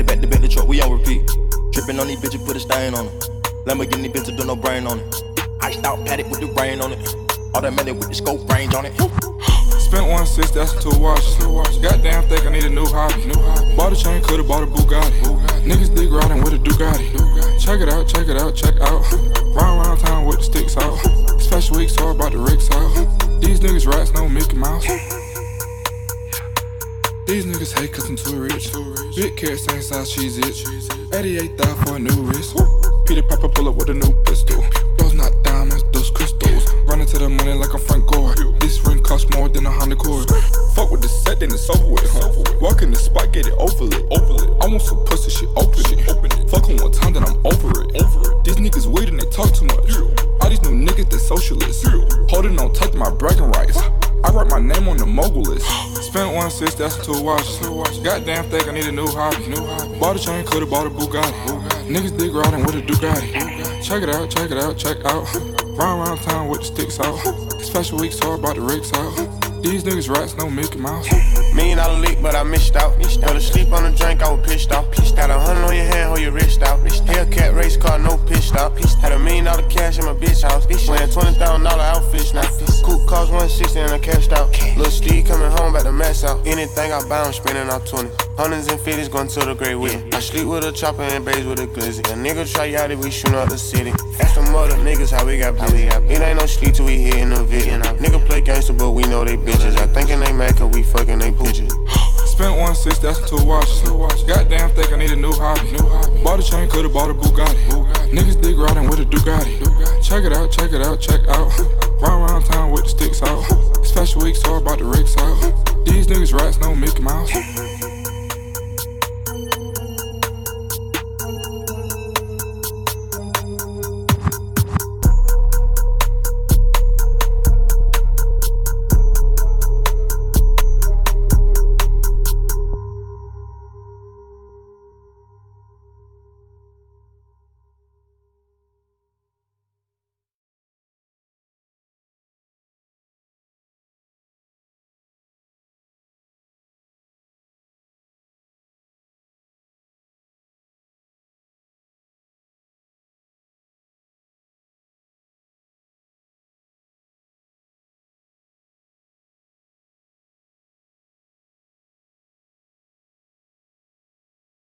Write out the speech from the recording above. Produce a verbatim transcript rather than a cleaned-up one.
to back to back the truck, we on repeat. Trippin' on these bitches, put a stain on them. Lamborghini bitches do no brain on it. Iced out paddock with the rain on it. Automatic with the scope range on it. Spent one sixty, that's two watches. Goddamn, think I need a new hobby. Bought a chain, coulda bought a Bugatti. Niggas dig riding with a Ducati. Check it out, check it out, check out. Round round town with the sticks out. It's fashion week, so I brought the Ricks out. These niggas rats, no Mickey Mouse. These niggas hate cause I'm too rich. Big cat, same size, she's it. eighty-eight thousand for a new wrist. Peter Piper pull up with a new pistol. Those not diamonds, those crystals. Running to the money like I'm Frank Gore. This ring costs more than a Honda Accord. Fuck with the set, then it's over with, huh? Walk in the spot, get it over it. I want some pussy, shit, open it. Fuck on one time, then I'm over it. These niggas weird and they talk too much. All these new niggas, they socialists. Holding on tight to my bragging rights. I write my name on the mogul list. Spent one six, that's two watches. Goddamn, think I need a new hobby. Bought a chain, coulda bought a Bugatti. Niggas dig riding with a Ducati. Check it out, check it out, check out. Round round town with the sticks out. It's fashion week, so I brought the Ricks out. These niggas rats, no Mickey Mouse. Million dollar lick, but I missed out. Fell asleep on the drink, I was pissed off. Had a hundred on your hand, hold your wrist out. Hellcat race car, no pissed out. Had a million dollar cash in my bitch house. Wearing twenty thousand dollar outfits now. Coupe cost one sixty and I cashed out. Lil' Steve coming home, about to mess out. Anything I buy, I'm spending out twenty. Hundreds and fifties going to the great wheel. I sleep with a chopper and bays with a glizzy. A nigga try out it, we shootin' up the city. Ask them other niggas how we got busy. It ain't no sleep till we hit in the video. Nigga play gangster, but we know they bitches. I thinkin' they mad cause we fucking they bitches. Spent one six, that's two watches. Goddamn, think I need a new hobby. Bought a chain, coulda bought a Bugatti. Niggas dig riding with a Ducati. Check it out, check it out, check out. Round round town with the sticks out. It's fashion week, so I brought the Ricks out. These niggas rats, no Mickey Mouse.